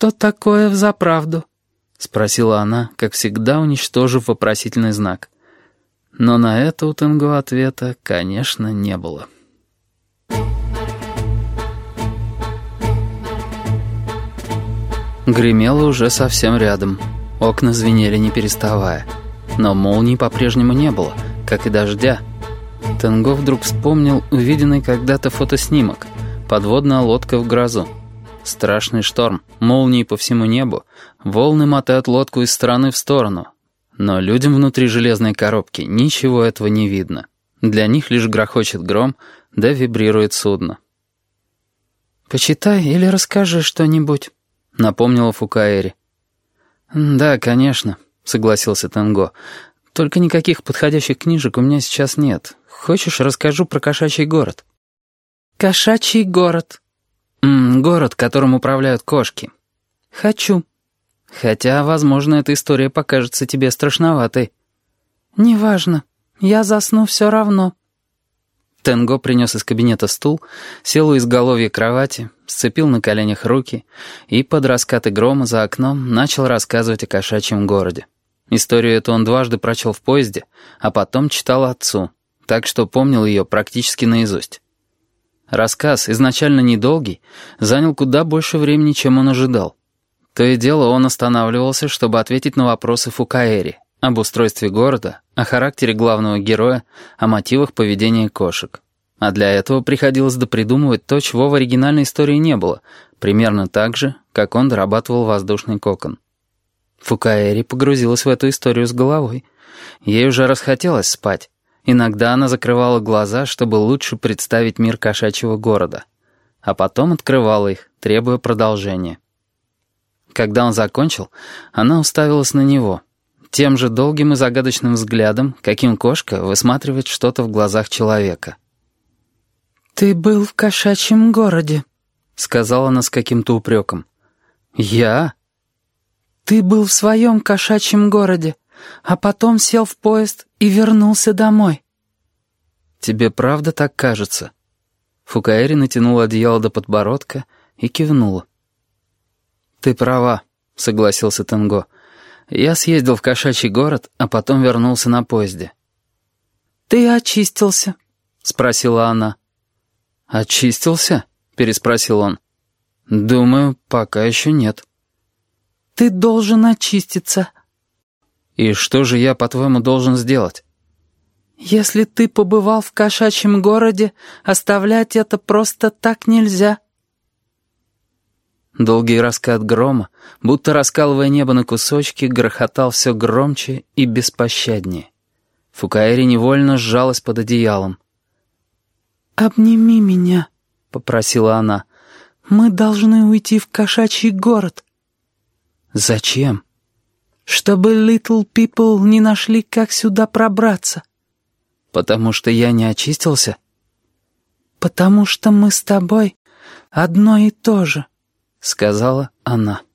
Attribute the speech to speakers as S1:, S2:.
S1: что такое взаправду?» — спросила она, как всегда уничтожив вопросительный знак. Но на это у Тенго ответа, конечно, не было. Гремело уже совсем рядом. Окна звенели не переставая. Но молнии по-прежнему не было, как и дождя. Тенго вдруг вспомнил увиденный когда-то фотоснимок. Подводная лодка в грозу. Страшный шторм, молнии по всему небу, волны мотают лодку из стороны в сторону. Но людям внутри железной коробки ничего этого не видно. Для них лишь грохочет гром, да вибрирует судно. «Почитай или расскажи что-нибудь», — напомнила Фукаэри. «Да, конечно», — согласился Тенго. «Только никаких подходящих книжек у меня сейчас нет. Хочешь, расскажу про кошачий город?» «Кошачий город». «Город, которым управляют кошки». «Хочу». «Хотя, возможно, эта история покажется тебе страшноватой». «Неважно. Я засну все равно». Тенго принес из кабинета стул, сел у изголовья кровати, сцепил на коленях руки и под раскаты грома за окном начал рассказывать о кошачьем городе. Историю эту он дважды прочел в поезде, а потом читал отцу, так что помнил ее практически наизусть. Рассказ, изначально недолгий, занял куда больше времени, чем он ожидал. То и дело он останавливался, чтобы ответить на вопросы Фукаэри об устройстве города, о характере главного героя, о мотивах поведения кошек. А для этого приходилось допридумывать то, чего в оригинальной истории не было, примерно так же, как он дорабатывал воздушный кокон. Фукаэри погрузилась в эту историю с головой. Ей уже расхотелось спать. Иногда она закрывала глаза, чтобы лучше представить мир кошачьего города. А потом открывала их, требуя продолжения. Когда он закончил, она уставилась на него, тем же долгим и загадочным взглядом, каким кошка высматривает что-то в глазах человека. «Ты был в кошачьем городе», — сказала она с каким-то упреком. «Я?» «Ты был в своем кошачьем городе, а потом сел в поезд и вернулся домой». «Тебе правда так кажется?» Фукаэри натянула одеяло до подбородка и кивнула. «Ты права», — согласился Тенго. «Я съездил в кошачий город, а потом вернулся на поезде». «Ты очистился?» — спросила она. «Очистился?» — переспросил он. «Думаю, пока еще нет». «Ты должен очиститься». «И что же я, по-твоему, должен сделать?» «Если ты побывал в кошачьем городе, оставлять это просто так нельзя». Долгий раскат грома, будто раскалывая небо на кусочки, грохотал все громче и беспощаднее. Фукаэри невольно сжалась под одеялом. «Обними меня», — попросила она. «Мы должны уйти в кошачий город». «Зачем?» «Чтобы Little People не нашли, как сюда пробраться». «Потому что я не очистился?» «Потому что мы с тобой одно и то же», — сказала она.